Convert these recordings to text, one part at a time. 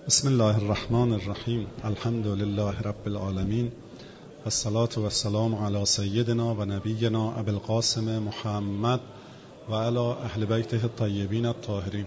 بسم الله الرحمن الرحیم. الحمد لله رب العالمین و الصلاة و السلام علی سیدنا و نبینا ابی القاسم محمد و علی اهل بیته الطیبین الطاهرین.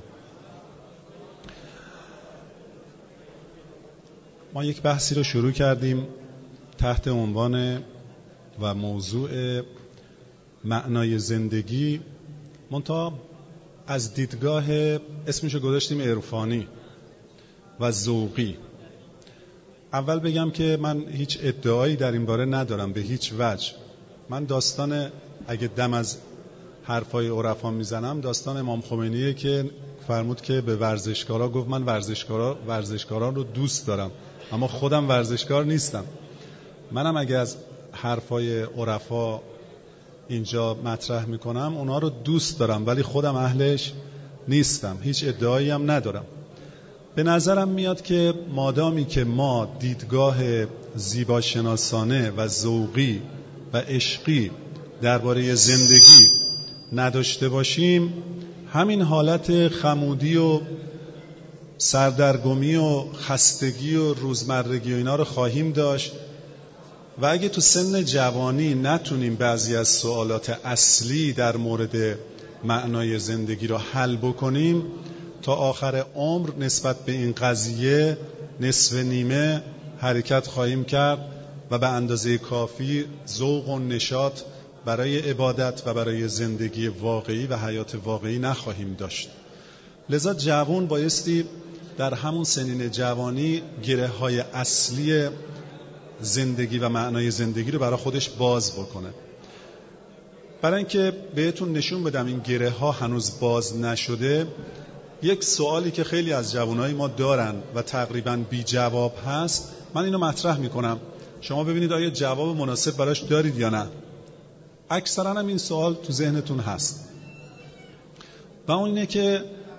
ما یک بحثی رو شروع کردیم تحت عنوان و موضوع معنای زندگی، منتها از دیدگاه اسمشو گذاشتیم عرفانی و ذوقی. اول بگم که من هیچ ادعایی در این باره ندارم به هیچ وجه. من داستان، اگه دم از حرفای عرفا میزنم، داستان امام خمینیه که فرمود که به ورزشکارا گفت من ورزشکاران رو دوست دارم اما خودم ورزشکار نیستم. منم اگه از حرفای عرفا اینجا مطرح میکنم اونا رو دوست دارم ولی خودم اهلش نیستم، هیچ ادعایی هم ندارم. به نظرم میاد که مادامی که ما دیدگاه زیباشناسانه و ذوقی و عشقی درباره زندگی نداشته باشیم، همین حالت خمودی و سردرگمی و خستگی و روزمرگی و اینا رو خواهیم داشت و اگه تو سن جوانی نتونیم بعضی از سوالات اصلی در مورد معنای زندگی رو حل بکنیم، تا آخر عمر نسبت به این قضیه نصف نیمه حرکت خواهیم کرد و به اندازه کافی ذوق و نشاط برای عبادت و برای زندگی واقعی و حیات واقعی نخواهیم داشت. لذا جوان بایستی در همون سنین جوانی گره های اصلی زندگی و معنای زندگی رو برای خودش باز بکنه. برای اینکه بهتون نشون بدم این گره ها هنوز باز نشده، یک سوالی که خیلی از جوانای ما دارن و تقریباً بی جواب هست، من اینو مطرح میکنم، شما ببینید آیا جواب مناسب براش دارید یا نه. اکثراً هم این سوال تو ذهنتون هست و اون اینه که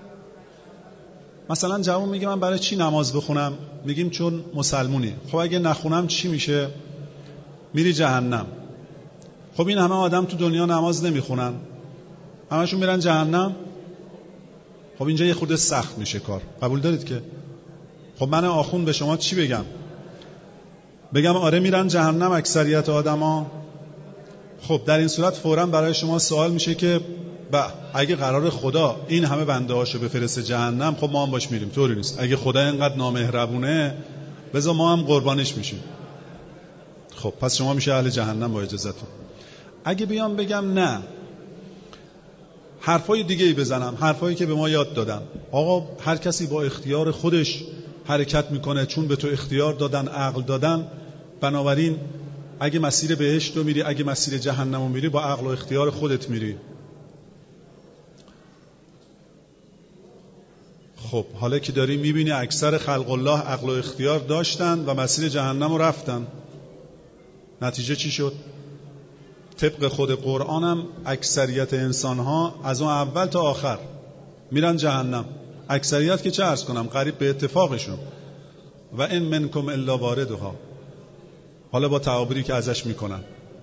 مثلا جوان میگه من برای چی نماز بخونم؟ میگیم چون مسلمونی. خب اگه نخونم چی میشه؟ میری جهنم. خب این همه آدم تو دنیا نماز نمیخونن، همشون میرن جهنم. خب اینجا یه خورده سخت میشه کار، قبول دارید که؟ خب من آخوند به شما چی بگم؟ بگم آره میرن جهنم اکثریت آدما؟ خب در این صورت فوراً برای شما سوال میشه که اگه قرار خدا این همه بنده هاشو بفرسته جهنم، خب ما هم باش میریم. طوری نیست. اگه خدا اینقدر نامهربونه بذار ما هم قربانش میشیم. خب پس شما میشه اهل جهنم با اجازهتون. اگه بیام بگم نه، حرفای دیگه ای بزنم، حرفایی که به ما یاد دادن، آقا هر کسی با اختیار خودش حرکت میکنه، چون به تو اختیار دادن، عقل دادن، بنابراین اگه مسیر بهشت رو میری، اگه مسیر جهنم رو میری، با عقل و اختیار خودت میری. خب حالا که داری میبینی اکثر خلق الله عقل و اختیار داشتن و مسیر جهنم رو رفتن، نتیجه چی شد؟ طبق خود قرآن هم اکثریت انسان ها از اون اول تا آخر میرن جهنم. اکثریت که چه عرض کنم، قریب به اتفاقشون. و ان منکم الا واردها، حالا با تعابیری که ازش میکنن.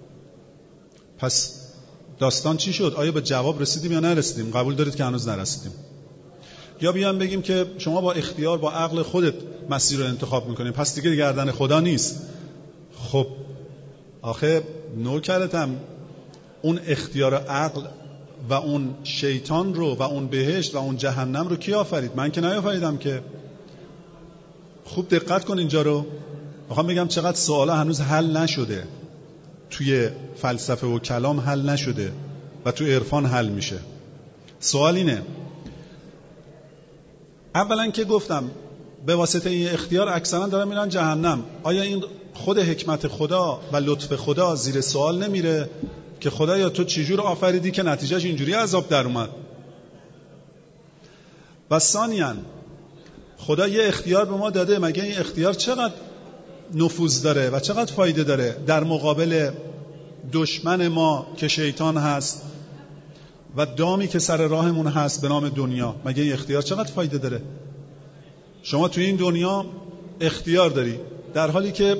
پس داستان چی شد؟ آیا به جواب رسیدیم یا نرسیدیم؟ قبول دارید که هنوز نرسیدیم. یا بیان بگیم که شما با اختیار، با عقل خودت مسیر رو انتخاب میکنیم، پس دیگه گردن خدا نیست. خب آخه نوکرتم، اون اختیار عقل و اون شیطان رو و اون بهشت و اون جهنم رو کی آفرید؟ من که نیافریدم که. خوب دقت کن اینجا رو. میخوام بگم چقدر سوالا هنوز حل نشده، توی فلسفه و کلام حل نشده و توی عرفان حل میشه. سوال اینه، اولا که گفتم به واسطه این اختیار اکثرا دارن میرن جهنم. آیا این خود حکمت خدا و لطف خدا زیر سوال نمیره که خدایا تو چجور آفریدی که نتیجهش اینجوری عذاب در اومد؟ و ثانیاً خدا یه اختیار به ما داده، مگه این اختیار چقدر نفوذ داره و چقدر فایده داره در مقابل دشمن ما که شیطان هست و دامی که سر راهمون هست به نام دنیا؟ مگه این اختیار چقدر فایده داره؟ شما توی این دنیا اختیار داری، در حالی که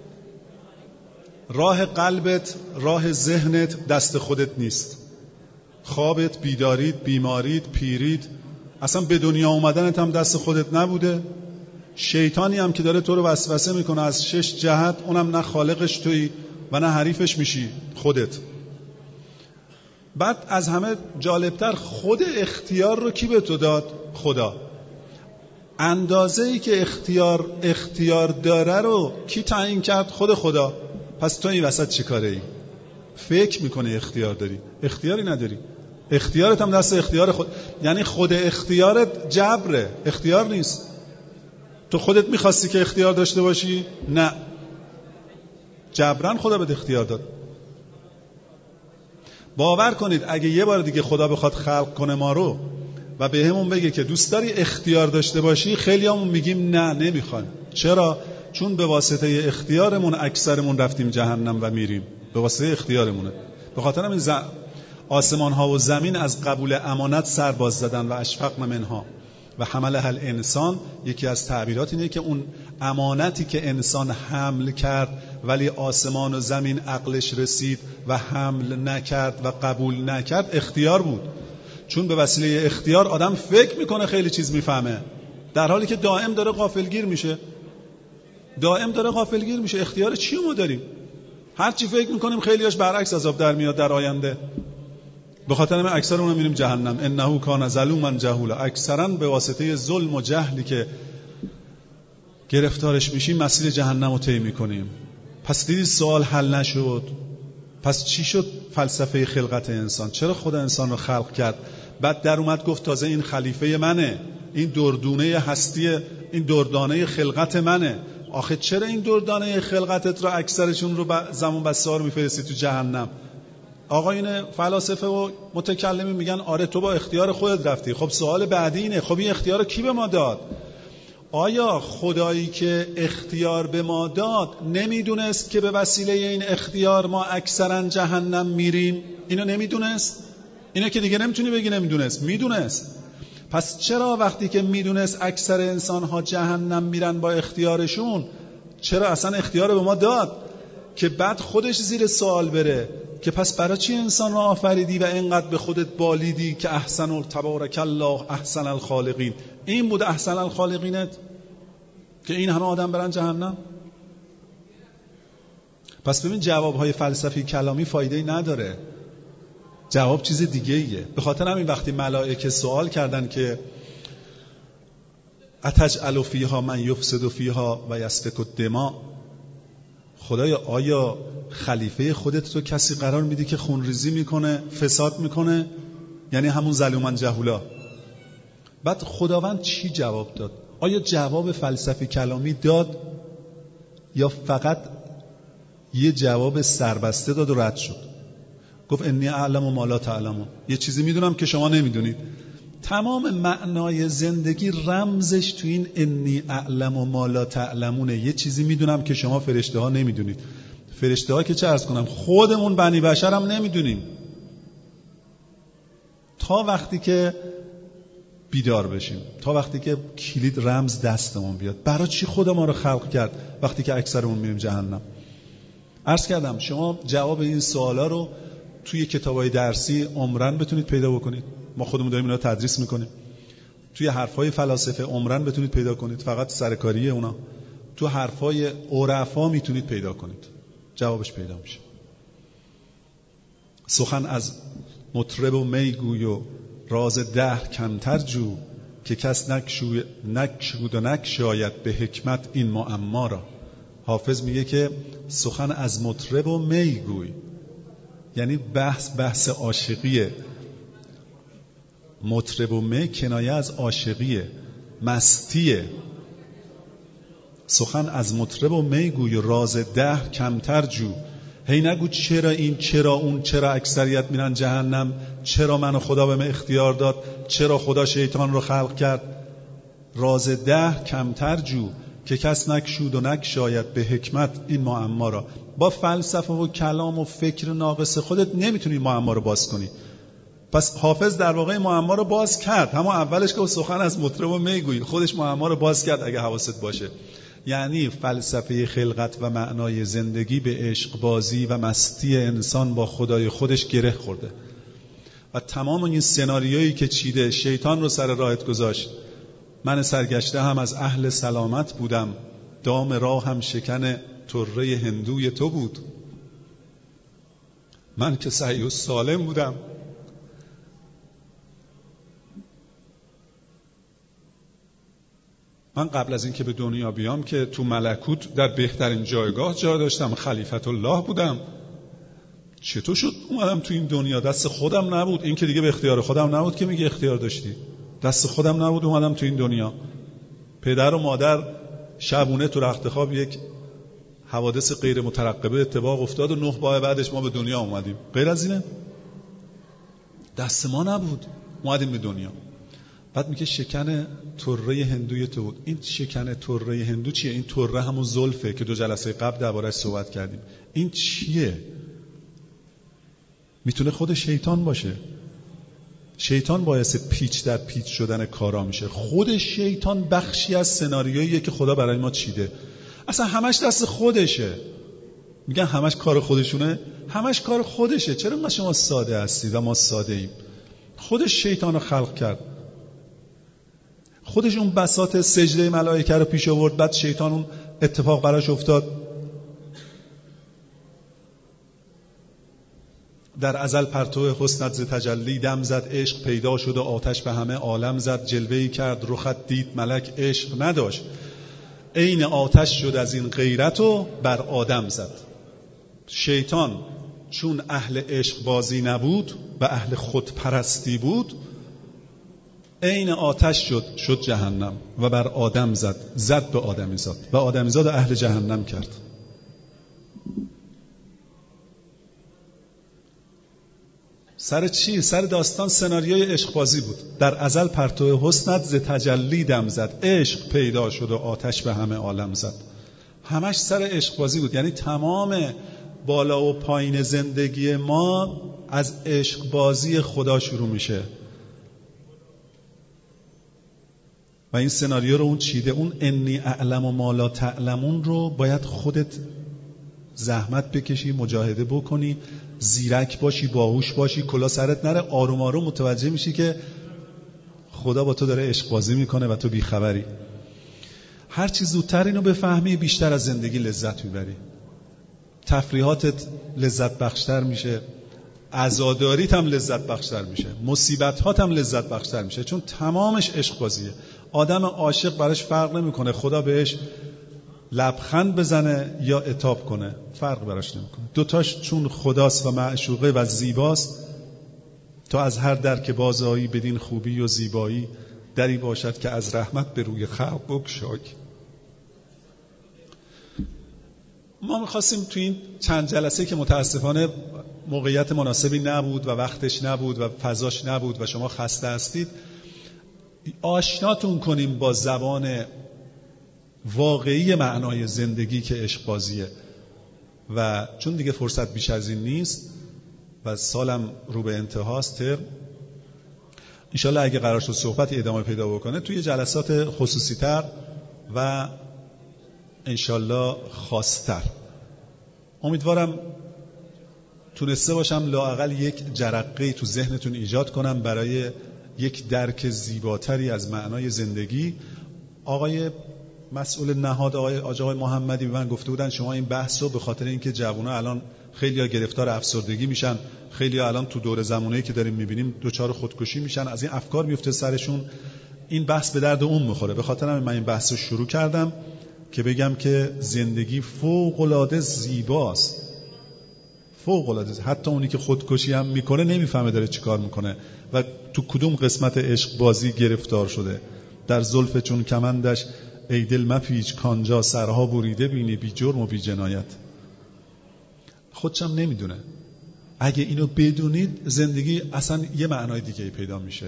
راه قلبت، راه ذهنت دست خودت نیست. خوابت، بیدارید، بیمارید، پیرید، اصلا به دنیا اومدنت هم دست خودت نبوده. شیطانی هم که داره تو رو وسوسه میکنه از 6 جهت، اونم نه خالقش تویی و نه حریفش میشی خودت. بعد از همه جالبتر، خود اختیار رو کی به تو داد؟ خدا. اندازه‌ای که اختیار داره رو کی تعیین کرد؟ خود خدا. پس تو این وسط چی کاره ای؟ فکر میکنه اختیار داری، اختیاری نداری. اختیارت هم دست اختیار خود، یعنی خود اختیارت جبره، اختیار نیست. تو خودت میخواستی که اختیار داشته باشی؟ نه، جبران خدا بهت اختیار داد. باور کنید اگه یه بار دیگه خدا بخواد خلق کنه ما رو و به همون بگه که دوست داری اختیار داشته باشی، خیلی همون میگیم نه نمیخوایم. چرا؟ چون به واسطه اختیارمون اکثرمون رفتیم جهنم و میریم، به واسطه اختیارمونه. به خاطر همین آسمان ها و زمین از قبول امانت سر باز زدن و اشفقن منها و حملها الانسان. یکی از تعبیرات اینه که اون امانتی که انسان حمل کرد ولی آسمان و زمین عقلش رسید و حمل نکرد و قبول نکرد، اختیار بود. چون به وسیله اختیار آدم فکر میکنه خیلی چیز میفهمه، در حالی که دائم داره غافلگیر میشه. اختیار چی ما داریم؟ هر چی فکر میکنیم خیلیاش برعکس عذاب در میاد در آینده. به خاطر همین اکثرمون میریم جهنم. انه کان ظلوما جهولا. اکثرا به واسطه ظلم و جهلی که گرفتارش میشیم مسیر جهنم رو طی میکنیم. پس دیدی سوال حل نشد. پس چی شد فلسفه خلقت انسان؟ چرا خدا انسان رو خلق کرد؟ بعد در اومد گفت تازه این خلیفه منه، این دردونه هستی، این دردانه خلقت منه. آخه چرا این دردانه خلقتت رو اکثرشون رو زمان بسیار میفرستی تو جهنم؟ آقایون فلاسفه و متکلمین میگن آره تو با اختیار خودت رفتی. خب سوال بعدی اینه، خب این اختیار رو کی به ما داد؟ آیا خدایی که اختیار به ما داد نمیدونست که به وسیله این اختیار ما اکثرا جهنم میریم؟ اینو نمیدونست؟ اینو که دیگه نمیتونی بگی نمیدونست، میدونست. پس چرا وقتی که میدونست اکثر انسان‌ها جهنم میرن با اختیارشون، چرا اصلا اختیار به ما داد که بعد خودش زیر سوال بره که پس برای چی انسان رو آفریدی و اینقدر به خودت بالیدی که احسن تبارک الله احسن الخالقین؟ این بود احسن الخالقینت که این همه آدم برن جهنم؟ پس ببین جوابهای فلسفی کلامی فایده‌ای نداره، جواب چیز دیگه ایه. به خاطر همین وقتی ملائکه سوال کردن که اتجعل فیها من یفسد فیها و یسفک الدماء، خدایا آیا خلیفه خودت رو کسی قرار میدی که خونریزی میکنه، فساد میکنه؟ یعنی همون ظلوما جهولا. بعد خداوند چی جواب داد؟ آیا جواب فلسفی کلامی داد یا فقط یه جواب سربسته داد و رد شد؟ گفت انی اعلم ما لا تعلمون، یه چیزی میدونم که شما نمیدونید. تمام معنای زندگی رمزش تو این انی اعلم ما لا تعلمونه. یه چیزی میدونم که شما فرشته ها نمیدونید. فرشته ها که چه عرض کنم، خودمون بنی بشر هم نمیدونیم تا وقتی که بیدار بشیم، تا وقتی که کلید رمز دستمون بیاد. برای چی خدا ما رو خلق کرد وقتی که اکثرمون میریم جهنم؟ عرض کردم شما جواب این سوالا رو توی کتابای درسی عمرن بتونید پیدا بکنید. ما خودمون داریم اینا تدریس میکنیم. توی حرفای فلاسفه عمرن بتونید پیدا کنید، فقط سرکاریه اونا. تو حرفای عرفا میتونید پیدا کنید، جوابش پیدا میشه. سخن از مطرب و میگوی و راز دهر کمتر جو، که کس نکشود و نکشاید به حکمت این معما را. حافظ میگه که سخن از مطرب و میگوی، یعنی بحث عاشقیه. مطرب و می کنایه از عاشقیه، مستیه. سخن از مطرب و میگوی و راز دهر کمتر جو. هی نگو چرا این چرا اون، چرا اکثریت میرن جهنم، چرا منو خدا بهم اختیار داد، چرا خدا شیطان رو خلق کرد. راز دهر کمتر جو، که کس نکشود و نکشاید به حکمت این معما را. با فلسفه و کلام و فکر ناقص خودت نمیتونی معما رو باز کنی. پس حافظ در واقع معما رو باز کرد. همون اولش که سخن از مطرب و میگوی، خودش معما رو باز کرد اگه حواست باشه. یعنی فلسفه خلقت و معنای زندگی به عشق بازی و مستی انسان با خدای خودش گره خورده و تمام این سناریویی که چیده شیطان رو سر راهت گذاشت من سرگشته هم از اهل سلامت بودم، دام راه هم شکن طره هندوی تو بود. من که صحیح و سالم بودم، من قبل از این که به دنیا بیام که تو ملکوت در بهترین جایگاه جا داشتم، خلیفت الله بودم. چطور شد اومدم تو این دنیا؟ دست خودم نبود. این که دیگه به اختیار خودم نبود که میگه اختیار داشتی. دست خودم نبود اومدم تو این دنیا. پدر و مادر شبونه تو رخت خواب یک حوادث غیر مترقبه اتفاق افتاد و 9 ماه بعدش ما به دنیا اومدیم. غیر از اینه؟ دست ما نبود اومدیم به دنیا. بعد میگه شکن طره هندوی تو بود. این شکن طره هندو چیه؟ این طره همون زلفه که 2 جلسه قبل درباره‌اش صحبت کردیم. این چیه؟ میتونه خود شیطان باشه. شیطان باعث پیچ در پیچ شدن کارا میشه. خود شیطان بخشی از سناریوییه که خدا برای ما چیده. اصلا همش دست خودشه. میگن همش کار خودشونه. همش کار خودشه. چرا ما شما ساده هستید و ما ساده ایم؟ خودش شیطان رو خلق کرد. خودش اون بساط سجده ملائکه رو پیش آورد، بعد شیطان اون اتفاق براش افتاد. در ازل پرتو حسنت ز تجلی دم زد، عشق پیدا شد و آتش به همه عالم زد. جلوه‌ای کرد رخت دید ملک عشق نداشت، عین آتش شد از این غیرت و بر آدم زد. شیطان چون اهل عشق بازی نبود و اهل خودپرستی بود، عین آتش شد جهنم و بر آدم زد به آدمیزاد و آدمیزاد اهل جهنم کرد. سر چی؟ سر داستان سناریوی عشق بازی بود. در ازل پرتو حسنت ز تجلی دم زد، عشق پیدا شد و آتش به همه عالم زد. همش سر عشق بازی بود. یعنی تمام بالا و پایین زندگی ما از عشق بازی خدا شروع میشه و این سناریو رو اون چیده. اون انی اعلم و ما لا تعلمون رو باید خودت زحمت بکشی، مجاهده بکنی، زیرک باشی، باهوش باشی، کلا سرت نره. آروم آروم متوجه میشی که خدا با تو داره عشق بازی میکنه و تو بیخبری. هر چی زودتر اینو بفهمی بیشتر از زندگی لذت میبری. تفریحاتت لذت بخشتر میشه، عزاداریت هم لذت بخشتر میشه، مصیبتات هم لذت بخشتر میشه، چون تمامش عشق بازیه. آدم عاشق براش فرق نمیکنه خدا بهش لبخند بزنه یا عتاب کنه، فرق براش نمیکنه. دوتاش چون خداست و معشوقه و زیباست، تا از هر در که بازایی بدین خوبی و زیبایی، دری باشد که از رحمت به روی خلق بگشای. ما می‌خواستیم تو این چند جلسه که متاسفانه موقعیت مناسبی نبود و وقتش نبود و فضاش نبود و شما خسته هستید، آشناتون کنیم با زبان واقعی معنای زندگی که عشق بازیه. و چون دیگه فرصت بیش از این نیست و سالم رو به انتهاست، انشالله اگه قرار شد صحبتی ادامه پیدا بکنه توی جلسات خصوصی تر و انشالله خاصتر، امیدوارم تونسته باشم لااقل یک جرقه‌ای تو ذهنتون ایجاد کنم برای یک درک زیباتری از معنای زندگی. آقای مسئول نهاد آقای محمدی به من گفته بودن شما این بحث رو به خاطر اینکه جوونا الان خیلی‌ها گرفتار افسردگی میشن، خیلی‌ها الان تو دور زمانه‌ای که داریم می‌بینیم دچار خودکشی میشن، از این افکار میفته سرشون، این بحث به درد اون می‌خوره. به خاطر همین من این بحث رو شروع کردم که بگم که زندگی فوق‌العاده زیباست، فوق‌العاده. حتی اونی که خودکشی هم میکنه نمیفهمه داره چیکار میکنه و تو کدوم قسمت عشق بازی گرفتار شده. در زلف چون کمندش ای دل مپیچ، کانجا سرها بریده بینی، بی جرم و بی جنایت. خودشم نمیدونه. اگه اینو بدونید زندگی اصلا یه معنای دیگه پیدا میشه.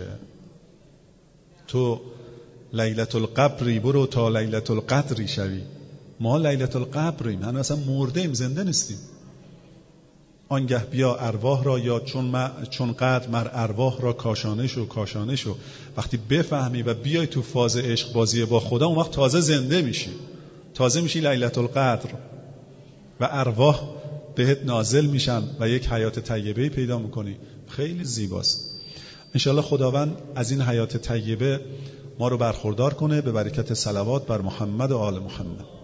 تو لیلة القبری برو تا لیلة القدری شوی. ما لیلة القبریم، هنوز اصلا مردیم، زنده نیستیم. آنگه بیا ارواح را یا چون قدر مر ارواح را کاشانه شو. وقتی بفهمی و بیای تو فاز عشق بازی با خدا، اون وقت تازه زنده میشی، تازه میشی لیلة القدر و ارواح بهت نازل میشن و یک حیات طیبه پیدا میکنی. خیلی زیباست. انشالله خداوند از این حیات طیبه ما رو برخوردار کنه به برکت صلوات بر محمد و آل محمد.